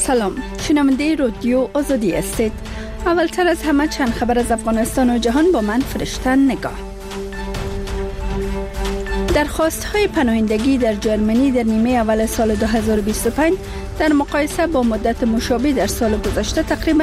سلام، شنونده رادیو آزادی هستید. اولتر از همه چند خبر از افغانستان و جهان با من فرشته نگاه. درخواست‌های پناهندگی در جرمنی در نیمه اول سال 2025 در مقایسه با مدت مشابه در سال گذشته تقریباً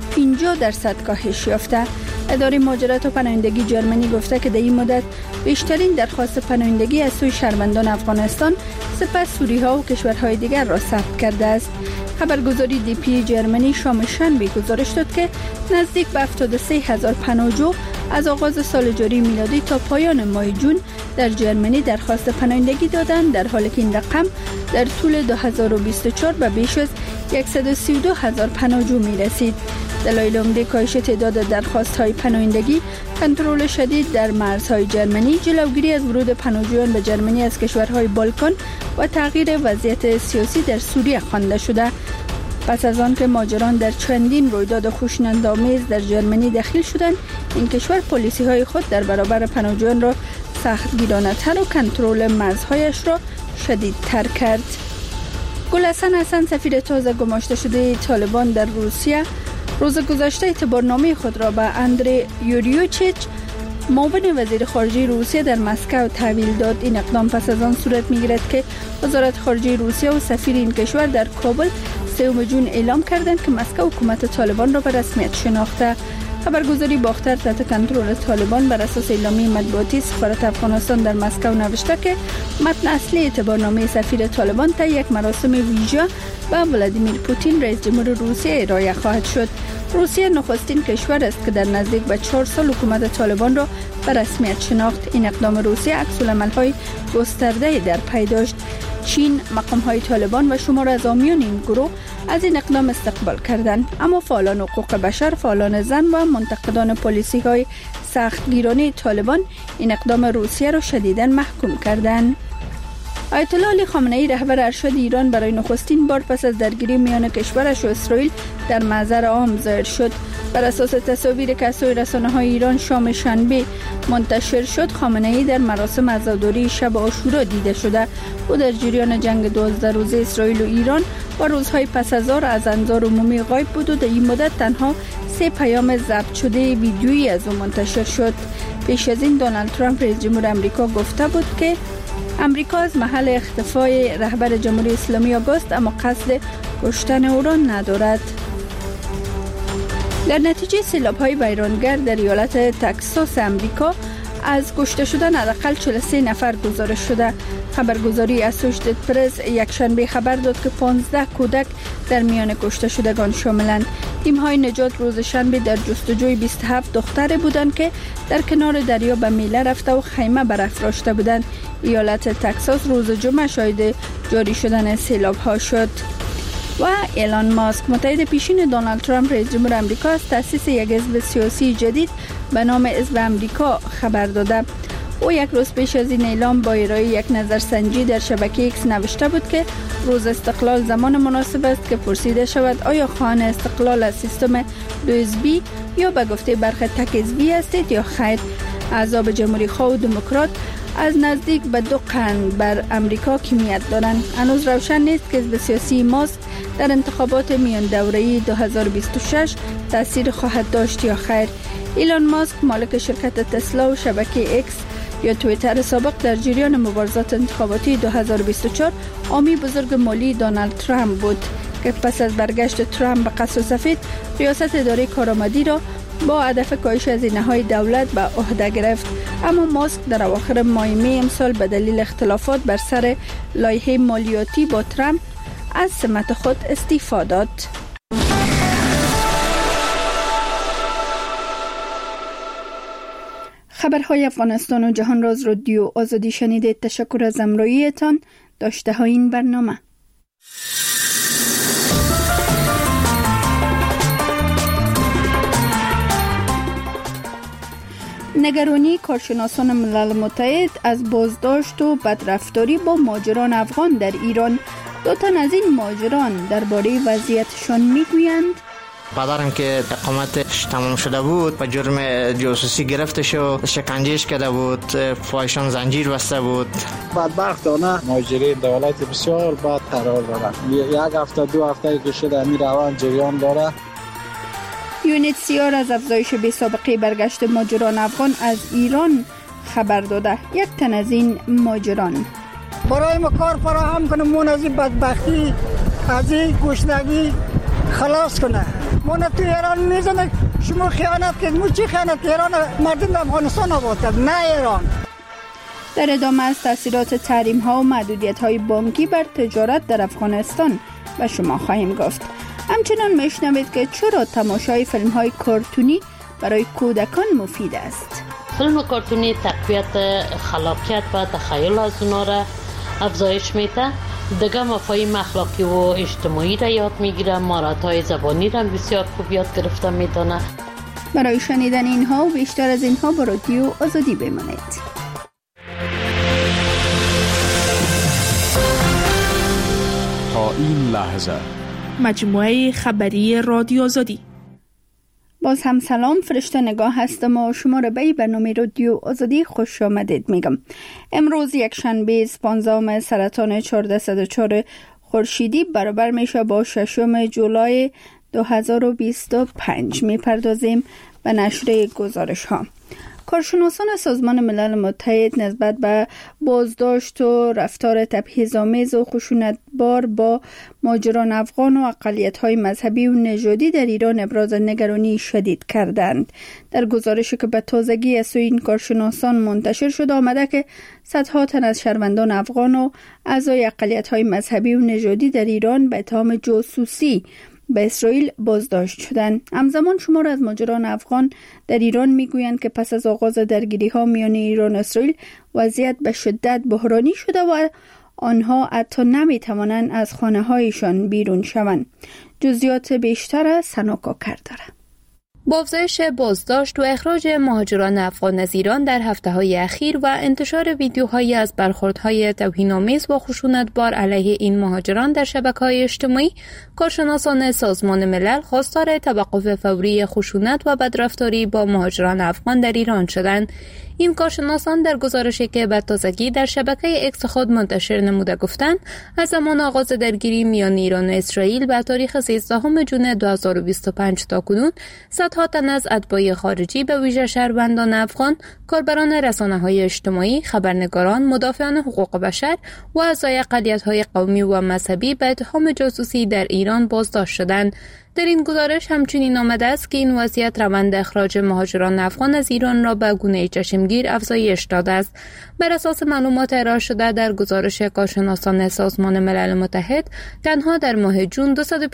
50% کاهش یافته. اداره مهاجرت و پناهندگی جرمنی گفته که در این مدت بیشترین درخواست پناهندگی از سوی شهروندان افغانستان سپس سوری‌ها و کشورهای دیگر را ثبت کرده است. خبرگزاری دیپی جرمنی شام شنبه گزارش داد که نزدیک به 73,000 پناهجو از آغاز سال جاری میلادی تا پایان ماه جون در جرمنی درخواست پناهندگی دادند، در حالی که این رقم در طول 2024 به بیش از 132,000 پناهجو می رسید. دلایل عمده کاهش تعداد درخواست‌های پناهندگی کنترل شدید در مرزهای جرمنی، جلوگیری از ورود پناهجویان به جرمنی از کشورهای بالکان و تغییر وضعیت سیاسی در سوریه خوانده شده. پس از آن که مهاجران در چندین رویداد خوشنودآمیز در جرمنی دخیل شدند، این کشور پالیسی‌های خود در برابر پناهجویان را سختگیرانه‌تر و کنترل مرزهایش را شدیدتر کرد. گل حسن سفیر تازه گماشته شده طالبان در روسیه روز گذشته اعتبارنامه خود را به اندری یوریوچیچ معاون وزیر خارجه روسیه در مسکو تحویل داد. این اقدام پس از آن صورت می‌گیرد که وزارت خارجه روسیه و سفیر این کشور در کابل 3 جون اعلام کردند که مسکو حکومت طالبان را به رسمیت شناخته. خبرگزاری باختر تحت کنترل طالبان بر اساس اعلامیه مطبوعاتی سفارت افغانستان در مسکو نوشته که متن اصلی اعتبارنامه سفیر طالبان تا یک مراسم ویژه به ولادیمیر پوتین رئیس جمهور روسیه ارائه خواهد شد. روسیه نخستین کشور است که در نزدیک به 4 سال حکومت طالبان را به رسمیت شناخت. این اقدام روسیه عکس‌العمل‌های گسترده در پی داشت. چین، مقام‌های طالبان و شمار از حامیان این گروه از این اقدام استقبال کردند، اما فعالان حقوق بشر، فعالان زن و منتقدان پالیسی‌های سختگیرانه طالبان این اقدام روسیه را شدیداً محکوم کردند. آیت الله علی خامنه‌ای رهبر ارشد ایران برای نخستین بار پس از درگیری میان کشورش و اسرائیل در محضر عام ظاهر شد. بر اساس تصاویر که از سوی رسانه‌های ایران شام شنبه منتشر شد، خامنه‌ای در مراسم عزاداری شب عاشورا دیده شده. او در جریان جنگ 12 روزه اسرائیل و ایران و روزهای پس از آن از انظار عمومی غایب بود و در این مدت تنها 3 پیام ضبط شده ویدیویی از او منتشر شد. پیش از این دونالد ترامپ رئیس جمهور آمریکا گفته بود که امریکا از محل اختفای رهبر جمهوری اسلامی آگاست، اما قصد کشتن او را ندارد. در نتیجه سیلاب‌های ویرانگر در ایالت تگزاس امریکا از کشته شدن حداقل 43 نفر گزارش شده. خبرگزاری اسوشیتد پرس یکشنبه خبر داد که 15 کودک در میان کشته شدگان شاملند. تیم‌های نجات روز شنبه در جستجوی 27 دختر بودند که در کنار دریا به میله رفته و خیمه برافراشته بودند. ایالت تگزاس روز جمعه شاهد جاری شدن سیلاب‌ها شد. و ایلان ماسک متحد پیشین دونالد ترامپ رئیس جمهور آمریکا از تأسیس یک حزب سیاسی جدید به نام حزب آمریکا خبر داده. او یک روز پیش از این اعلام با ارائه یک نظرسنجی در شبکه ایکس نوشته بود که روز استقلال زمان مناسب است که پرسیده شود آیا خواهان استقلال از سیستم 2 حزبی یا به گفته برخی تک حزبی هستید یا خیر. احزاب جمهوری خواه و دموکرات از نزدیک به 2 قرن بر امریکا حاکمیت دارند. هنوز روشن نیست که حزب سیاسی ماسک در انتخابات میان دوره‌ای 2026 تاثیر خواهد داشت یا خیر. ایلان ماسک مالک شرکت تسلا و شبکه ایکس یا توییتر سابق در جریان مبارزات انتخاباتی 2024 حامی بزرگ مالی دونالد ترامپ بود که پس از برگشت ترامپ به قصر سفید ریاست اداره کارآمدی را با هدف کاهش هزینه‌های دولت به عهده گرفت. اما ماسک در اواخر ماه می امسال به دلیل اختلافات بر سر لایحه مالیاتی با ترامپ از سمت خود استعفا داد. خبرهای افغانستان و جهان را از رادیو آزادی شنیدید. تشکر از همراهیتان. داشته های این برنامه. نگرانی کارشناسان ملل متحد از بازداشت و بدرفتاری با مهاجران افغان در ایران. 2 تن از این مهاجران درباره وضعیتشان میگویند. پدرم که اقامتش تمام شده بود به جرم جاسوسی گرفته شد، شکنجهش کرده بود، پایشان زنجیر بسته بود. بدبختانه مهاجرین دولت بسیار بد قرار دارد. یک هفته دو هفته که شده این روند جریان داره. UNHCR از افزایش بی‌سابقه برگشت مهاجران افغان از ایران خبر داده. یک تن از این مهاجران برای ما کار فراهم کنه، مون از این بدبختی از این گشنگی خلاص کنه. مون تو ایران میزنه شما خیانت کنید. مو چی خیانت؟ ایران مردم افغانستان آباد کرد، نه ایران. در ادامه از تاثیرات تحریم ها و محدودیت های بانکی بر تجارت در افغانستان به شما خواهیم گفت. همچنان میشنوید که چرا تماشای فیلم های کارتونی برای کودکان مفید است. فیلم کارتونی تقویت خلاقیت و تخیل از اونا را افزایش میده. دیگه مفاهیم اخلاقی و اجتماعی را یاد میگیره. مهارت‌های زبانی را بسیار خوب یاد گرفته میدونه. برای شنیدن اینها و بیشتر از اینها با رادیو آزادی بمانید. تا این لحظه مجموعه خبری رادیو آزادی. باز هم سلام، فرشته نگاه هستم و شما را به برنامه رادیو آزادی خوش آمدید میگم. امروز یک شنبه 15 سرطان 1404 خورشیدی برابر میشه با 6 جولای 2025. میپردازیم به نشر گزارش ها. کارشناسان سازمان ملل متحد نسبت به بازداشت و رفتار تبعیض‌آمیز و خشونتبار با مهاجران افغان و اقلیت‌های مذهبی و نژادی در ایران ابراز نگرانی شدید کردند. در گزارشی که به تازگی از سوی این کارشناسان منتشر شده آمده که صدها تن از شهروندان افغان و اعضای اقلیت‌های مذهبی و نژادی در ایران به اتهام جاسوسی به اسرائیل بازداشت شدند. همزمان شمار از مهاجران افغان در ایران میگویند که پس از آغاز درگیری‌ها میان ایران و اسرائیل وضعیت به شدت بحرانی شده و آنها حتی نمیتوانند از خانه‌هایشان بیرون شوند. جزئیات بیشتر از سناکاکر دارد. با افزایش بازداشت و اخراج مهاجران افغان از ایران در هفته‌های اخیر و انتشار ویدیوهایی از برخوردهای توهین‌آمیز و خشونتبار علیه این مهاجران در شبکه‌های اجتماعی، کارشناسان سازمان ملل خواستار توقف فوری خشونت و بدرفتاری با مهاجران افغان در ایران شدند. این کارشناسان در گزارشی که به تازگی در شبکه اکس خود منتشر نموده گفتند از زمان آغاز درگیری میان ایران و اسرائیل به تاریخ 13 جون 2025 تا کنون صدها تن از اتباع خارجی به ویژه شهروندان افغان، کاربران رسانه‌های اجتماعی، خبرنگاران، مدافعان حقوق بشر و اعضای اقلیت‌های قومی و مذهبی به اتهام جاسوسی در ایران بازداشت شدند. در این گزارش همچنین آمده است که این وضعیت روند اخراج مهاجران افغان از ایران را به گونه چشمگیر افزایش داده است. بر اساس معلومات ارائه شده در گزارش کارشناسان سازمان ملل متحد، تنها در ماه جون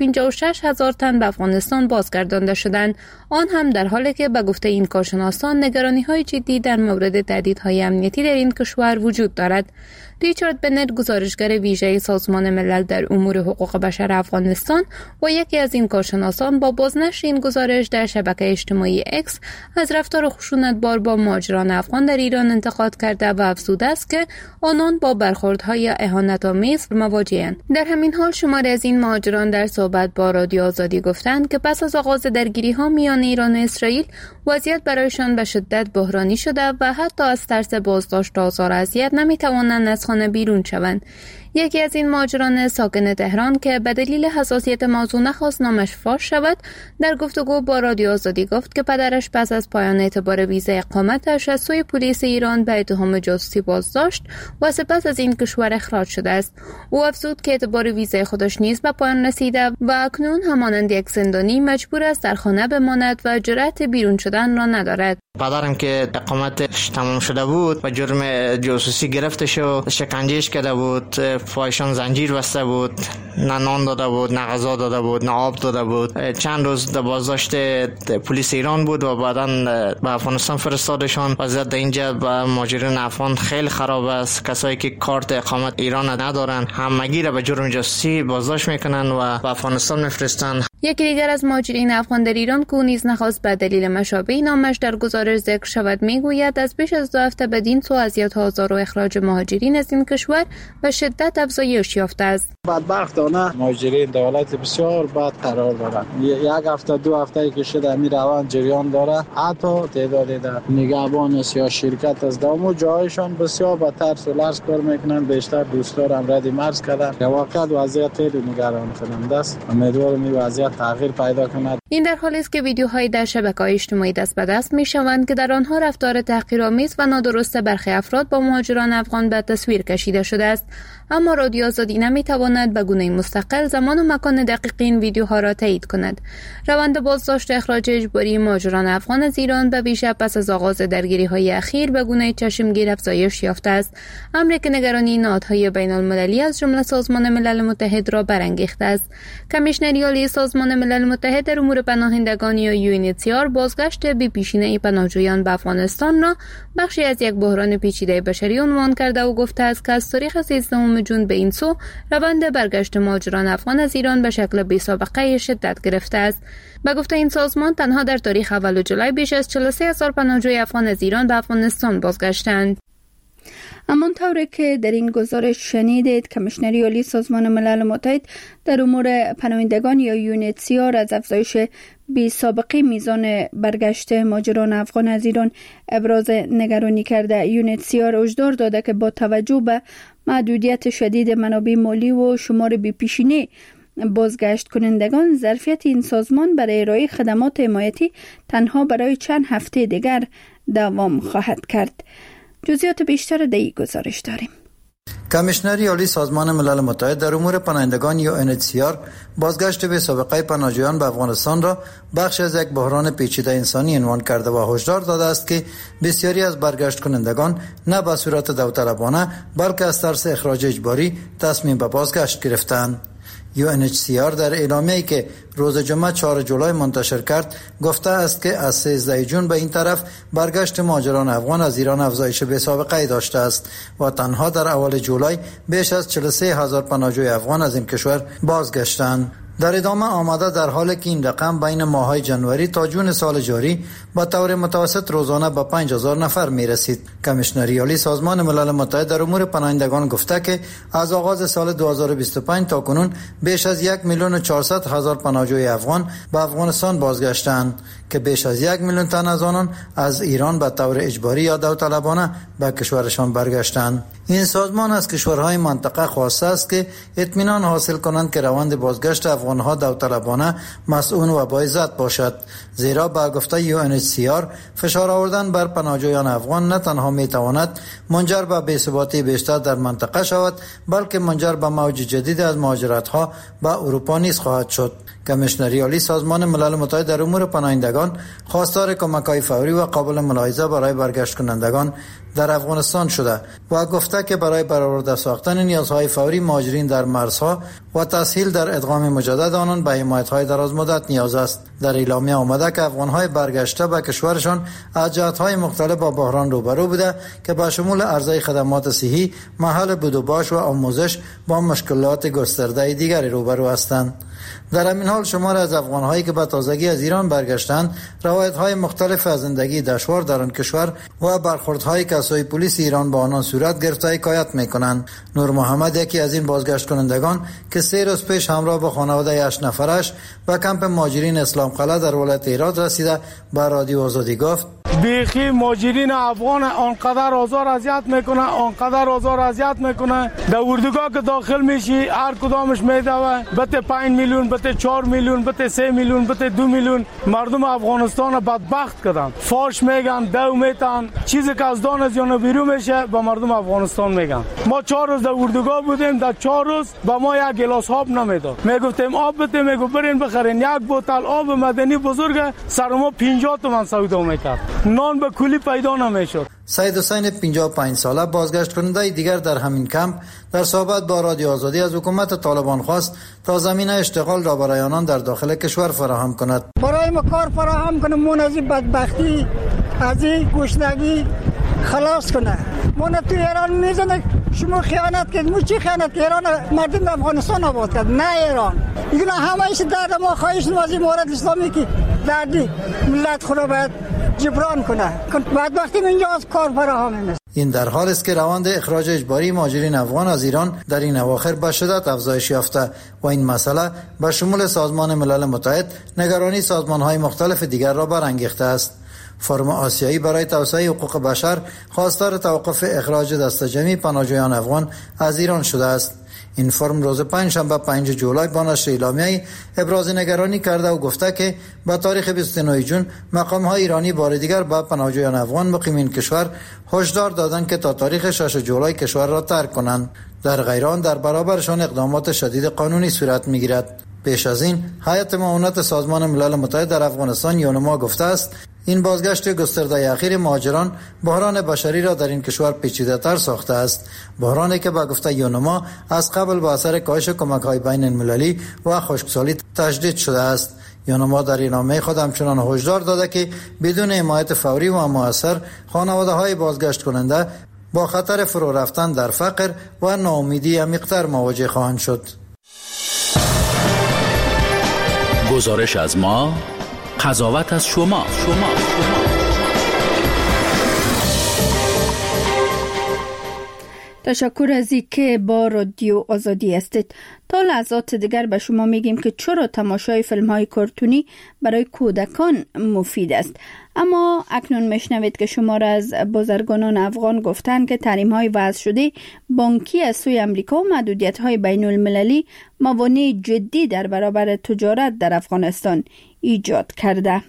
256,000 تن به افغانستان بازگردانده شدند. آن هم در حالی که به گفته این کارشناسان نگرانی‌های جدی در مورد تهدیدهای امنیتی در این کشور وجود دارد. ریچارد بنت، گزارشگر ویژه سازمان ملل در امور حقوق بشر افغانستان و یکی از این کارشناسان، با بازنشر این گزارش در شبکه اجتماعی اکس از رفتار خشونتبار با مهاجران افغان در ایران انتقاد کرده و افزوده است که آنان با برخوردهای اهانت‌آمیز مواجه‌اند. در همین حال شماری از این مهاجران در صحبت با رادیو آزادی گفتند که پس از آغاز درگیری‌ها میان ایران و اسرائیل وضعیت برایشان به شدت بحرانی شده و حتی از ترس بازداشت و آزار و اذیت نمی‌توانند از خانه بیرون شوند. یکی از این مهاجران ساکن تهران که به دلیل حساسیت موضوع نخواست نامش فاش شود، در گفتگو با رادیو آزادی گفت که پدرش پس از پایان اعتبار ویزای اقامتش از سوی پلیس ایران به اتهام جاسوسی بازداشت و سپس از این کشور اخراج شده است. او افزود که اعتبار ویزای خودش نیز به پایان رسیده و اکنون همانند یک زندانی مجبور است در خانه بماند و جرأت بیرون شدن را ندارد. پدرم که اقامتش تمام شده بود و جرم جاسوسی گرفته شد، شکنجهش کرده بود، پایشان زنجیر بسته بود، نه نان داده بود، نه غذا داده بود، نه آب داده بود. چند روز در بازداشت پلیس ایران بود و بعداً به افغانستان فرستادشان. وضعیت در اینجا با مهاجرین افغان خیلی خراب است. کسایی که کارت اقامت ایران ندارن همگی را به جرم جاسوسی بازداشت میکنن و به افغانستان میفرستن. یکی دیگر از مهاجرین افغان در ایران که نیز نخواست به دلیل مشابه نامش در گزارش ذکر شود میگوید از بیش از 2 هفته بدین سو اذیت و آزار و اخراج مهاجرین از این کشور به شدت افزایش یافته است. بدبخت خوشبختانه مهاجرین دولت بسیار بد قرار دارند. یک هفته دو هفته که شده می روند جریان داره. حتی تعدادی در نگهبان یا شرکت از دامو جایشان بسیار بدتر سولارس کار میکنند. بیشتر دوستان هم رد مرز کردند. واقعا وضعیت خیلی نگران کننده است. امیدوارم این وضعیت تغییر پیدا کند. این در حالی است که ویدیوهایی در شبکه‌های اجتماعی دست به دست می‌شوند که در آنها رفتار تحقیرآمیز و نادرست برخی افراد با مهاجران افغان به تصویر کشیده شده است. اما رادیو آزادی نمی‌تواند به گونه مستقل زمان و مکان دقیق این ویدیوها را تایید کند. روند بازداشت و اخراج اجباری مهاجران افغان از ایران به ویژه پس از آغاز درگیری‌های اخیر به گونه چشمگیر افزایش یافته است، امری که نگرانی نهادهای بین‌المللی از جمله سازمان ملل متحد را برانگیخته است. کمیشنری عالی سازمان ملل متحد در امور پناهندگان یا UNHCR بازگشت بی پیشینه پناهجویان به افغانستان را بخشی از یک بحران پیچیده بشری عنوان کرده و گفته است که از تاریخ 13 جون به این سو روند برگشت مهاجران افغان از ایران به شکل بی‌سابقه شدت گرفته است. به گفته این سازمان تنها در تاریخ اول جولای بیش از 43,000 پناهجوی افغان از ایران به افغانستان بازگشتند. همانطور که در این گزارش شنیدید، کمیشنری عالی سازمان ملل متحد در امور پناهندگان یا UNHCR از افزایش بی سابقه میزان برگشت مهاجران افغان از ایران ابراز نگرانی کرده. UNHCR هشدار داده که با توجه به محدودیت شدید منابع مالی و شمار بی پیشینه بازگشت کنندگان، ظرفیت این سازمان برای ارائه خدمات حمایتی تنها برای چند هفته دیگر دوام خواهد کرد. جزئیات بیشتر در این گزارش داریم. کمیشنری عالی سازمان ملل متحد در امور پناهندگان یا UNHCR بازگشت به سابقه پناهجویان به افغانستان را بخش از یک بحران پیچیده انسانی عنوان کرده و هشدار داده است که بسیاری از برگشت کنندگان نه به صورت داوطلبانه بلکه از ترس اخراج اجباری تصمیم به بازگشت گرفتند. UNHCR در اعلامیه‌ای که روز جمعه 4 جولای منتشر کرد گفته است که از 13 جون به این طرف برگشت مهاجران افغان از ایران افزایش بی‌سابقه‌ای داشته است و تنها در اول جولای بیش از 43,000 پناهجوی افغان از این کشور بازگشتند. در ادامه آمده در حالی که این رقم بین ماه‌های جنوری تا جون سال جاری با طور متوسط روزانه به 5,000 نفر می رسید. کمیشنری عالی سازمان ملل متحد در امور پناهندگان گفته که از آغاز سال 2025 تا کنون بیش از 1,400,000 پناهجوی افغان به افغانستان بازگشتند که بیش از 1 میلیون تن از آنان از ایران به طور اجباری یا داوطلبانه به کشورشان برگشتند. این سازمان از کشورهای منطقه خواسته است که اطمینان حاصل کنند که روند بازگشت افغانها داوطلبانه مسئول و باعزت باشد، زیرا با گفته UNHCR فشار آوردن بر پناهجویان افغان نه تنها میتواند منجر به بی‌ثباتی بیشتر در منطقه شود بلکه منجر به موج جدید از مهاجرت‌ها به اروپا نیز خواهد شد. کمیشنری عالی سازمان ملل متحد در امور پناهندگان خواستار کمک‌های فوری و قابل ملاحظه برای برگشت کنندگان در افغانستان شده و گفته که برای برآورده ساختن نیازهای فوری مهاجرین در مرزها و تسهیل در ادغام مجدد آنان به حمایت‌های درازمدت نیاز است. در اعلامیه آمده که افغان‌های برگشته به کشورشان از جهت‌های مختلف با بحران روبرو بوده که به شمول عرضه خدمات صحی، محل بود و باش و آموزش با مشکلات گسترده دیگری روبرو هستند. در همین حال شمار از افغان‌هایی که به تازگی از ایران برگشتند روایت‌های مختلف از زندگی دشوار در آن کشور و برخوردهای که از پلیس ایران با آنان صورت گرفته حکایت می‌کنند. نور محمد یکی از این بازگشت کنندگان که 3 روز پیش همراه با خانواده 8 نفرش به کمپ مهاجرین اسلام قلعه در ولایت هرات رسیده به رادیو آزادی گفت: بیخی مهاجرین افغان آنقدر آزار اذیت میکنه در اردوگاه که داخل میشی هر کدامش میدوه بته 5 میلیون بته 4 میلیون بته 3 میلیون بته 2 میلیون مردم افغانستان بدبخت کردن، فاش میگن، دو میتن، چیزی که از دان از یانو بیرون میشه با مردم افغانستان میگن. ما 4 روز در اردوگاه بودیم، در 4 روز با ما یک گلاس آب نمیداد. میگفتیم آب بده، میگو برین بخرین. یک بوتل آب مدنی بزرگ سر ما 50 تومن سودا میکرد، نان به کلی پیدا نمیشد. سید حسین 55 ساله بازگشت کننده دیگر در همین کمپ در صحبت با رادیو آزادی از حکومت طالبان خواست تا زمینه اشتغال را برای آنان در داخل کشور فراهم کند. برای ما کار فراهم کنه، مون از این بدبختی از این گشنگی خلاص کنه. مون تو ایران میزنه شما خیانت کرد، مو چی خیانت کرد؟ ایران مردم افغانستان آباد کرد، نه ایران. اینا همه ایش درد ما خواهش از این مورد اسلامی که دردی ملت خود باید جبران کنه. بعد وقتی اینجا از کار فراهم نیست. این در حال است که روند اخراج اجباری مهاجرین افغان از ایران در این اواخر به شدت افزایش یافته و این مسئله به شمول سازمان ملل متحد نگرانی سازمان‌های مختلف دیگر را برانگیخته است. فورم آسیایی برای توسعه حقوق بشر خواستار توقف اخراج دست جمعی پناهجویان افغان از ایران شده است. این فرم روز پنجشنبه 5 جولای با نشر اعلامیه‌ای ابراز نگرانی کرده و گفته که به تاریخ 29 جون مقام‌های ایرانی بار دیگر به پناهجویان افغان مقیمین کشور هشدار دادند که تا تاریخ 6 جولای کشور را ترک کنند. در غیر آن در برابرشان اقدامات شدید قانونی صورت می‌گیرد. پیش از این هیئت معاونت سازمان ملل متحد در افغانستان یونما گفته است این بازگشت گسترده اخیر مهاجران بحران بشری را در این کشور پیچیده‌تر ساخته است، بحرانی که به گفته یونما از قبل به اثر کاهش کمک‌های بین المللی و خشکسالی تجدید شده است. یونما در اعلامیه خود همچنان هشدار داده که بدون حمایت فوری و مؤثر خانواده‌های بازگشت کننده با خطر فرو رفتن در فقر و ناامیدی عمیق‌تر مواجه خواهند شد. گزارش از ما، قضاوت از شما. تشکر از اینکه با رادیو آزادی هستید. تا لحظات دیگر به شما میگیم که چرا تماشای فیلم های کارتونی برای کودکان مفید است. اما اکنون میشنوید که شمار از بازرگانان افغان گفتند که تحریم های وضع شده بانکی از سوی امریکا و محدودیت های بین المللی موانع جدی در برابر تجارت در افغانستان ایجاد کرده.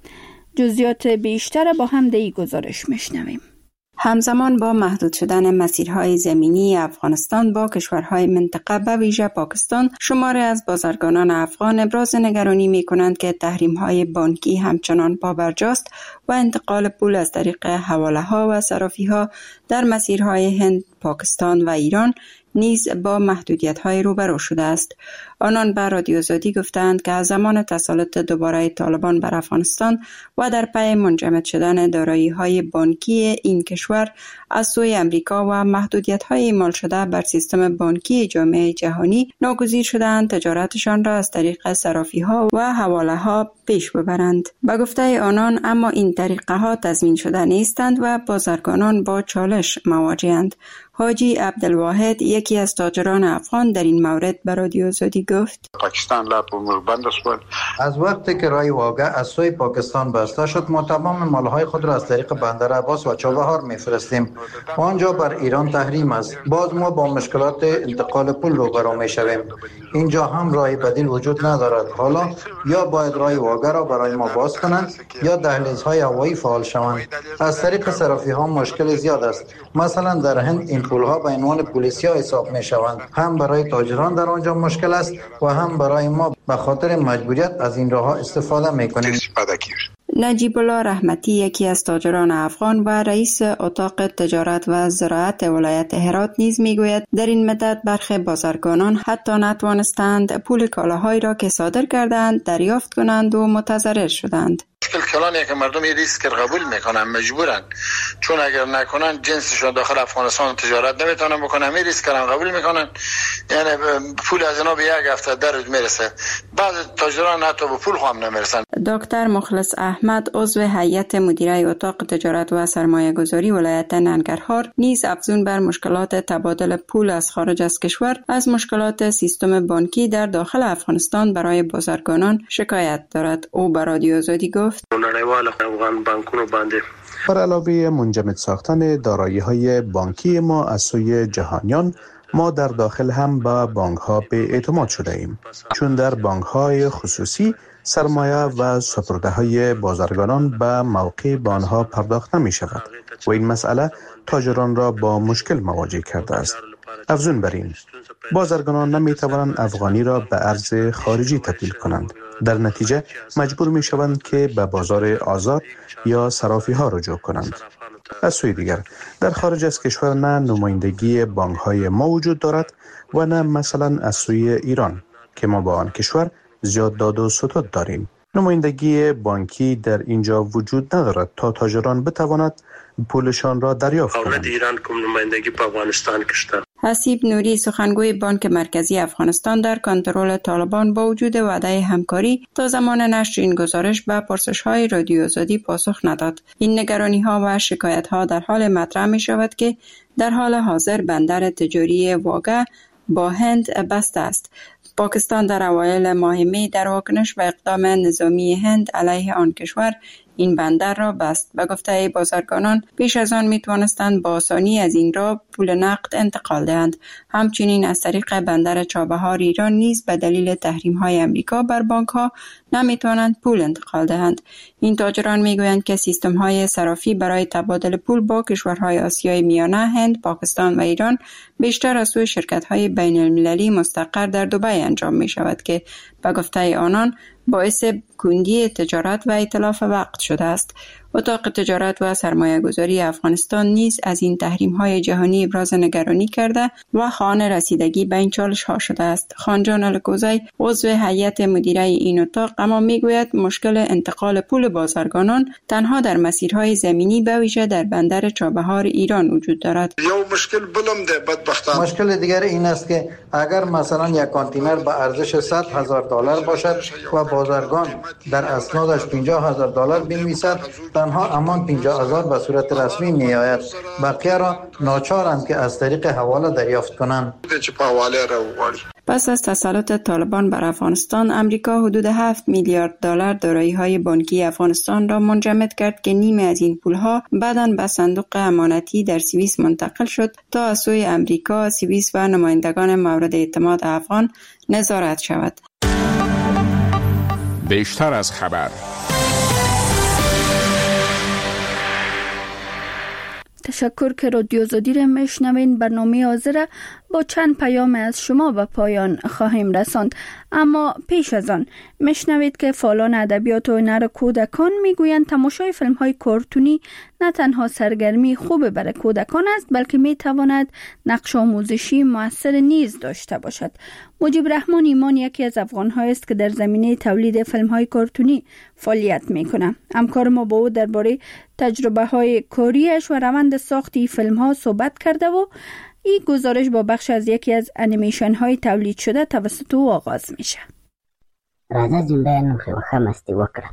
جزئیات بیشتر با هم در این گزارش میشنویم. همزمان با محدود شدن مسیرهای زمینی افغانستان با کشورهای منطقه به ویژه پاکستان، شماری از بازرگانان افغان ابراز نگرانی می کنند که تحریم‌های بانکی همچنان پابرجاست و انتقال پول از طریق حواله‌ها و صرافی‌ها در مسیرهای هند، پاکستان و ایران نیز با محدودیت‌های روبرو شده است. آنان به رادیو آزادی گفتند که از زمان تسلط دوباره طالبان بر افغانستان و در پی منجمد شدن دارایی‌های بانکی این کشور از سوی امریکا و محدودیت‌های اعمال شده بر سیستم بانکی جامعه جهانی ناگزیر شدند تجارتشان را از طریق صرافی‌ها و حواله‌ها پیش ببرند. به گفته آنان اما این طریقه‌ها تضمین شده نیستند و بازرگانان با چالش مواجه‌اند. حاجی عبدالواحد یکی از تاجران افغان در این مورد به رادیو آزادی گفت: پاکستان بند است. از وقتی که راه واگه از سوی پاکستان بسته شد ما تمام مالهای خود را از طریق بندر عباس و چابهار میفرستیم و آنجا بر ایران تحریم است. باز ما با مشکلات انتقال پول روبرو میشویم. اینجا هم راه بدیل وجود ندارد. حالا یا باید راه واگه را برای ما باز کنند یا دهلیزهای هوایی فعال شوند. از طریق صرافی ها مشکل زیاد است. مثلا در هند این پولها به عنوان پولیسیا حساب می شوند. هم برای تاجران در آنجا مشکل است و هم برای ما به خاطر مجبوریت از این راه استفاده می کنیم. نجیب الله رحمتی یکی از تاجران افغان و رئیس اتاق تجارت و زراعت ولایت هرات نیز میگوید در این مدت برخی بازرگانان حتی نتوانستند پول کالاهایی را که صادر کردند دریافت کنند و متضرر شدند. مشکل کلانیه که مردم این ریسک قبول میکنن، مجبورن، چون اگر نکنن جنسشون داخل افغانستان تجارت نمیتونن بکنن، همین ریسک رو قبول میکنن، یعنی پول از اینا به یک هفته در روز میرسه. بعض تاجران حتی به پول هم نمیرسن. دکتر مخلص احمد عضو هیئت مدیره اتاق تجارت و سرمایه گذاری ولایت ننگرهار نیز افزون بر مشکلات تبادل پول از خارج از کشور از مشکلات سیستم بانکی در داخل افغانستان برای بازرگانان شکایت دارد. او به رادیو آزادی گفت: بر علاوه منجمد ساختن دارایی‌های بانکی ما از سوی جهانیان، ما در داخل هم با بانک‌ها به اعتماد شده ایم، چون در بانک‌های خصوصی سرمایه و سپرده‌های بازرگانان به موقع به آنها پرداخت نمی‌شود و این مسئله تاجران را با مشکل مواجه کرده است. افزون بر این، بازرگانان نمی‌توانند افغانی را به ارز خارجی تبدیل کنند. در نتیجه مجبور می‌شوند که به بازار آزاد یا صرافی‌ها رجوع کنند. از سوی دیگر در خارج از کشور نه نمایندگی بانک‌های ما وجود دارد و نه مثلا از سوی ایران که ما با آن کشور زیاد داد و ستد داریم. نمایندگی بانکی در اینجا وجود ندارد تا تاجران بتواند پولشان را دریافت کنند. ایران کوم نمایندگی په افغانستان کې شته. حسیب نوری سخنگوی بانک مرکزی افغانستان در کنترل طالبان با وجود وعده همکاری تا زمان نشر این گزارش به پرسش‌های رادیو آزادی پاسخ نداد. این نگرانی‌ها و شکایت‌ها در حال مطرح می‌شود که در حال حاضر بندر تجاری واگه با هند بسته است. پاکستان در اوایل ماه می در واکنش به اقدام نظامی هند علیه آن کشور این بندر را بست. به گفته بازرگانان پیش از آن می توانستند با آسانی از این راه پول نقد انتقال دهند. همچنین از طریق بندر چابهار ایران نیز به دلیل تحریم های امریکا بر بانک ها نمی توانند پول انتقال دهند. این تاجران می گویند که سیستم های صرافی برای تبادل پول با کشورهای آسیای میانه، هند، پاکستان و ایران بیشتر از سوی شرکت های بین المللی مستقر در دبی انجام می شود که به گفته آنان باعث کندی تجارت و اتلاف وقت شده است. اتاق تجارت و سرمایه گذاری افغانستان نیز از این تحریم های جهانی ابراز نگرانی کرده و خواهان رسیدگی به این چالش ها شده است. خانجان الکوزی عضو هیئت مدیره این اتاق اما میگوید مشکل انتقال پول بازرگانان تنها در مسیرهای زمینی به ویژه در بندر چابهار ایران وجود دارد. مشکل دیگر این است که اگر مثلا یک کانتینر به ارزش $100,000 باشد و بازرگان در اسنادش $50,000 بنویسد، تنها همان 50,000 به صورت رسمی می آید. بقیه را ناچارند که از طریق حواله دریافت کنند. پس از تسلط طالبان بر افغانستان، امریکا حدود $7 میلیارد دارایی‌های بانکی افغانستان را منجمد کرد که نیمه از این پولها بعداً به صندوق امانتی در سوئیس منتقل شد تا از سوی امریکا، سوئیس و نمایندگان مورد اعتماد افغان نظارت شود. بیشتر از خبر. تشکر که رادیو آزادی را میشنوین. برنامه حاضر با چند پیام از شما به پایان خواهیم رساند، اما پیش از آن میشنوید که فعالان ادبیات و هنر کودکان میگویند تماشای فیلم های کارتونی نه تنها سرگرمی خوب برای کودکان است، بلکه میتواند نقش آموزشی مؤثر نیز داشته باشد. مجیب رحمان ایمان یکی از افغان‌ها است که در زمینه تولید فیلم‌های کارتونی فعالیت می‌کند. همکار ما با او درباره تجربه‌های کاریش و روند ساخت این فیلم‌ها صحبت کرده و این گزارش با بخش از یکی از انیمیشن‌های تولید شده توسط او آغاز میشه. راځه جنبه نو خو مستی وکړه.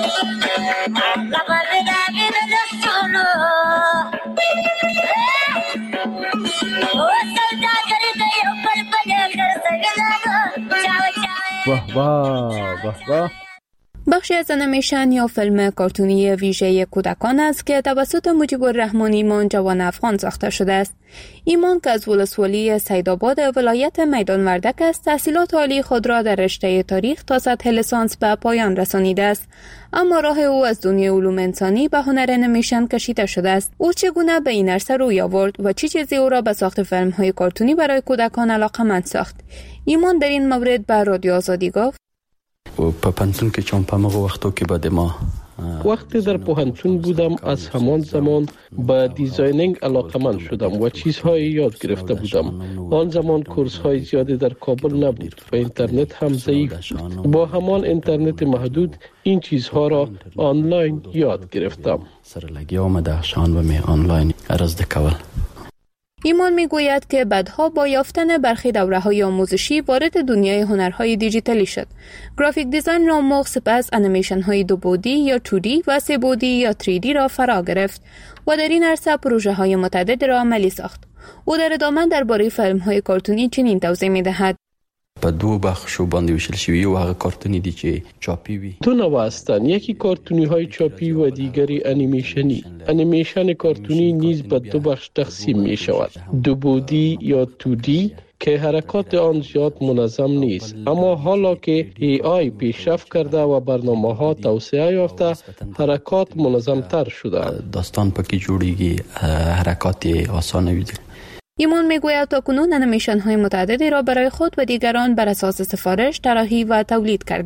واه واه واه واه. بخشی از انیمیشن یا فیلم کارتونی ویژه کودکان است که توسط مجیب الرحمن ایمان جوان افغان ساخته شده است. ایمان که از ولسوالی سیدآباد ولایت میدان وردک است، تحصیلات عالی خود را در رشته تاریخ تا سطح لیسانس به پایان رسانیده است، اما راه او از دنیای علوم انسانی به هنر انیمیشن کشیده شده است. او چگونه به این عرصه روی آورد و چه چیزی او را به ساخت فیلم‌های کارتونی برای کودکان علاقه‌مند ساخت؟ ایمان در این مورد به رادیو آزادی گفت: په پانتون کې چون په مغه وختو کې بعد ما وقتی در پوهنتون بودم از همان زمان به دیزاینینگ علاقه‌مند شدم و چیزهایی یاد گرفته بودم. آن زمان کورس‌های زیادی در کابل نبود و اینترنت هم ضعیف بود. با همان اینترنت محدود این چیزها را آنلاین یاد گرفتم. سره لګیا اومده شان و می آنلاین ارزده کول. ایمان میگوید که بعدها با یافتن برخی دوره‌های آموزشی وارد دنیای هنرهای دیجیتالی شد. گرافیک دیزاین را آموخت، سپس انیمیشن‌های 2 بعدی یا 2D و 3 بعدی یا 3D را فرا گرفت و در این عرصه پروژه‌های متعدد را عملی ساخت. او در ادامه درباره فیلم‌های کارتونی چنین توضیح می‌دهد: په دو بخشو باندې ویشل شوی او هغه کارتونی دي چې چاپی وي. دو نوع هستند، یکی کارتونی های چاپی و دیگری انیمیشنی. انیمیشن کارتونی نیز به 2 بخش تقسیم می شود: 2 بعدی یا 2D که حرکات آن زیاد منظم نیست، اما حالا که AI پیشرفت کرده و برنامه‌ها توسعه یافته، حرکات منظم تر شده. داستان پکې جوړیږي، حرکات آسانه وي. ایمان میگوید تاکنون انیمیشن های متعددی را برای خود و دیگران بر اساس سفارش طراحی و تولید کرده است.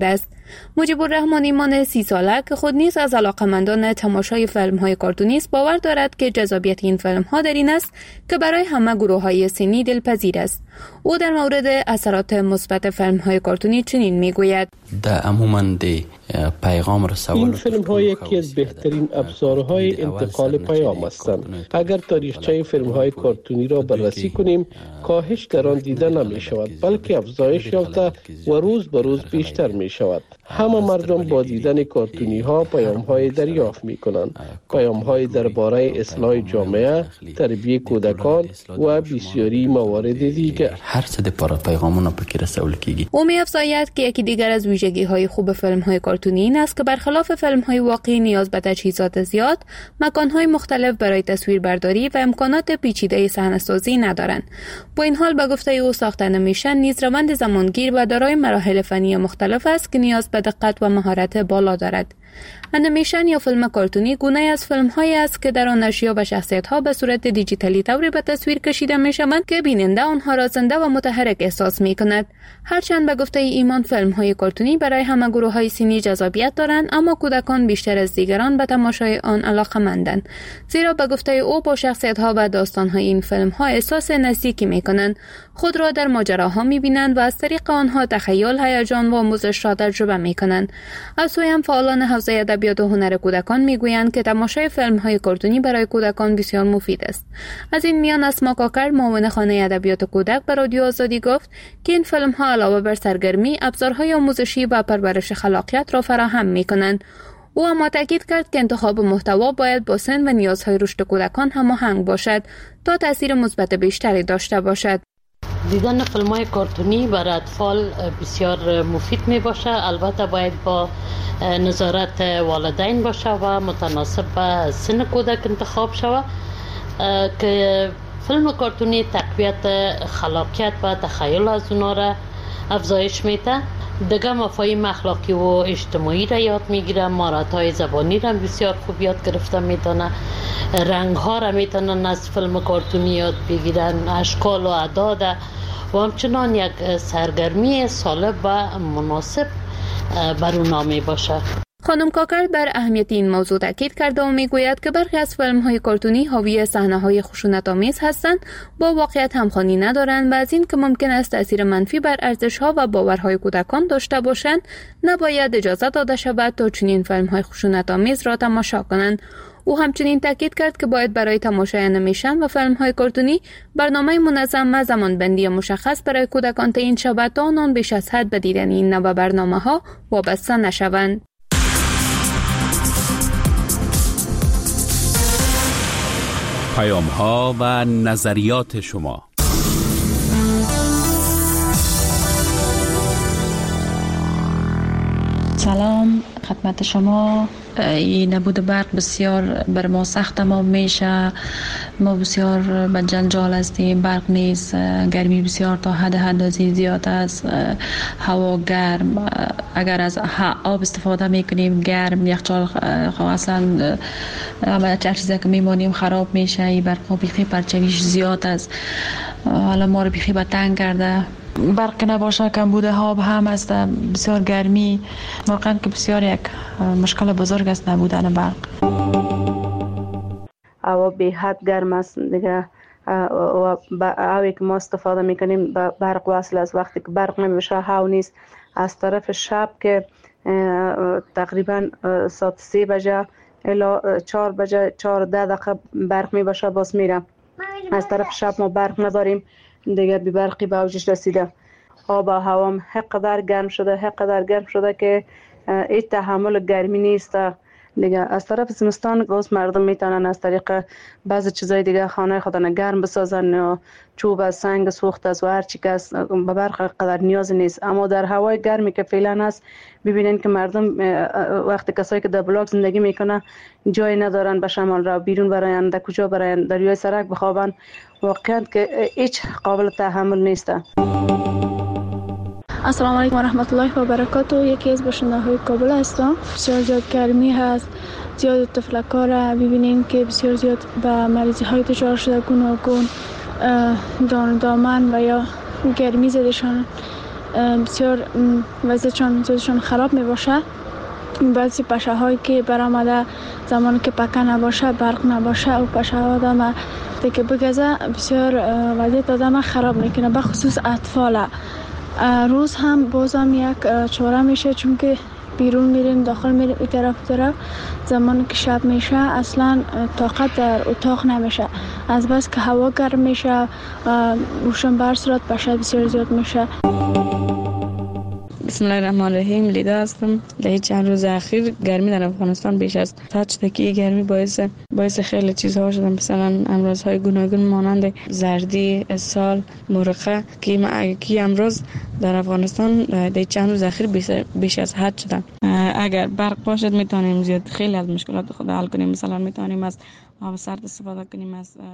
مجیب الرحمن ایمان 30 ساله که خود نیز از علاقه‌مندان تماشای فیلم‌های کارتونی است باور دارد که جذابیت این فیلم‌ها در این است که برای همه گروه‌های سنی دلپذیر است. او در مورد اثرات مثبت فیلم‌های کارتونی چنین می‌گوید: این فیلم‌ها یکی از بهترین ابزارهای انتقال پیام هستند. اگر تاریخچه فیلم‌های کارتونی را بررسی کنیم، کاهش در آن دیده نمی‌شود، بلکه افزایش یافته و روز به روز بیشتر می‌شود. همه مردم با دیدن کارتونی‌ها پیام‌های دریافت می‌کنند، پیام‌های درباره اصلاح جامعه، تربیت کودکان و بسیاری موارد دیگر. هر څه د پر پیغامونه پکې رسول کیږي. او می‌افزاید که یکی دیگر از ویژگی‌های خوب فیلم‌های کارتونی این است که برخلاف فیلم‌های واقعی نیاز به تجهیزات زیاد، مکان‌های مختلف برای تصویربرداری و امکانات پیچیده صحنه‌سازی ندارند. با این حال به گفته او ساخت انیمیشن نیز روند زمانگیر و دارای مراحل فنی مختلف است که نیاز به دقت و مهارت بالا دارد. انیمیشن یا فیلم کارتونی گونه از فیلم‌هایی است که در آن اشیا و شخصیت‌ها به صورت دیجیتالی طوری به تصویر کشیده می‌شوند که بیننده آنها را زنده و متحرک احساس می‌کند. هرچند به گفته ایمان فیلم‌های کارتونی برای همه گروه‌های سنی جذابیت دارند، اما کودکان بیشتر از دیگران به تماشای آن علاقه‌مندند، زیرا به گفته او با شخصیت‌ها و داستان‌های این فیلم‌ها احساس نزدیکی می‌کنند، خود را در ماجراها می‌بینند و از طریق آنها تخیل، هیجان و آموزش را تجربه می‌کنند. از سوی هم فعالان حوزه ادبیات و هنر کودکان میگویند که تماشای فیلم‌های کارتونی برای کودکان بسیار مفید است. از این میان اسما کاکر، معاون خانه ادبیات کودک، به رادیو آزادی گفت که این فیلم‌ها علاوه بر سرگرمی، ابزارهای آموزشی و پرورش خلاقیت را فراهم می‌کنند. او اما تاکید کرد که انتخاب محتوا باید با سن و نیازهای رشد کودکان هماهنگ باشد تا تاثیر مثبت بیشتری داشته باشد. دیدن فیلم‌های کارتونی برای اطفال بسیار مفید می باشه، البته باید با نظارت والدین باشه و متناسب به سن کودک انتخاب شود که فیلم کارتونی تقویت خلاقیت و تخیل از اونا را افزایش میده. دیگه مفاهیم اخلاقی و اجتماعی را یاد میگیره، مهارت‌های زبانی را بسیار خوب یاد گرفته میتونه، رنگ‌ها را میتونن از فیلم کارتونی یاد بگیرن، اشکال و اعداد و همچنان یک سرگرمی سالم و مناسب بر اونا می باشه. خانم کاکر بر اهمیت این موضوع تاکید کرده و میگوید که برخی از فیلم‌های کارتونی حاوی صحنه‌های خشونت‌آمیز هستند، با واقعیت همخوانی ندارند و از این که ممکن است تأثیر منفی بر ارزش‌ها و باورهای کودکان داشته باشند، نباید اجازه داده شود تا چنین فیلم‌های خشونت‌آمیز را تماشا کنند. او همچنین تاکید کرد که باید برای تماشای انیمیشن و فیلم‌های کارتونی برنامه منظم و زمانبندی مشخص برای کودکان تعیین شود تا آنان بیش از حد به دیدن این نوع برنامه‌ها وابسته نشوند. پیام‌ها و نظریات شما. سلام خدمت شما. این نبود برق بسیار بر ما سخت تمام میشه، ما بسیار به جنجال هستیم، برق نیست، گرمی بسیار تا حد اندازه زیاد است، هوا گرم، اگر از آب استفاده میکنیم گرم، یخچال اصلا هر چیزی که میمانیم خراب میشه، این برق بیخی پرچویش زیاد است، حالا ما رو بیخی به تنگ کرده. برق نباشه کمبود آب هم است، بسیار گرمی، واقعا که بسیار یک مشکل بزرگ است نبودن برق. هوا به حد گرم است دیگه، و هوایی که ما استفاده میکنیم برق وصل است. وقتی که برق نمیشه هوا نیست. از طرف شب که تقریبا ساعت 3 بجه الی 4 بجه 4 دقیقه برق میباشه باز میره. از طرف شب ما برق نداریم دیگه، بی برقی به اوجش رسیده. آب و هوام حقدر گرم شده که هیچ تحمل گرمی نیست دیگه. از طرف زمستان گوز مردم میتونن از طریق بعضی چیزای دیگه خانه خودن گرم بسازن، چوب، سنگ سوخت از و هر چی که به برق قدر نیاز نیست. اما در هوای گرمی که فعلا هست ببینین که مردم وقتی کسایی که در بلاک زندگی میکنه جای ندارن به شمال را بیرون براین، در کجا براین، در روی سرک بخوابن، واقعا که هیچ قابل تحمل نیست. السلام علیکم و رحمت الله و برکاته. یکی از باشنده‌های کابل هستم. بسیار زیاد گرمی هست، زیاد تفلک‌ها را ببینین که بسیار زیاد به مریضی‌های دچار شده، گوناگون دامن و یا گرمی زدشان. بسیار وضعیتشان خراب می باشه. بعضی پشه هایی که برآمده زمانی که پکه نباشه، برق نباشه و پشه ها آدم که بگذه بسیار وضعیت آدم خراب میکنه، به خصوص اطفال. روز هم بازم یک چاره میشه، چون که بیرون میریم داخل میریم این طرف زمانی که شب میشه اصلا طاقت در اتاق نمیشه، از بس که هوا گرم میشه روشن بر صورت پشه بسیار زیاد میشه. بسم الله الرحمن الرحیم. لیدا هستم. در چند روز اخیر گرمی در افغانستان بیش از حد شده که گرمی باعث خیلی چیزها شده، مثلا امراض‌های گوناگون مانند زردی، اسهال، مرخه که امراض در افغانستان در چند روز اخیر بیش از حد شده. اگر برق باشد میتونیم زیاد خیلی از مشکلات خود حل کنیم. مثلا میتونیم از آب سرد استفاده کنیم، از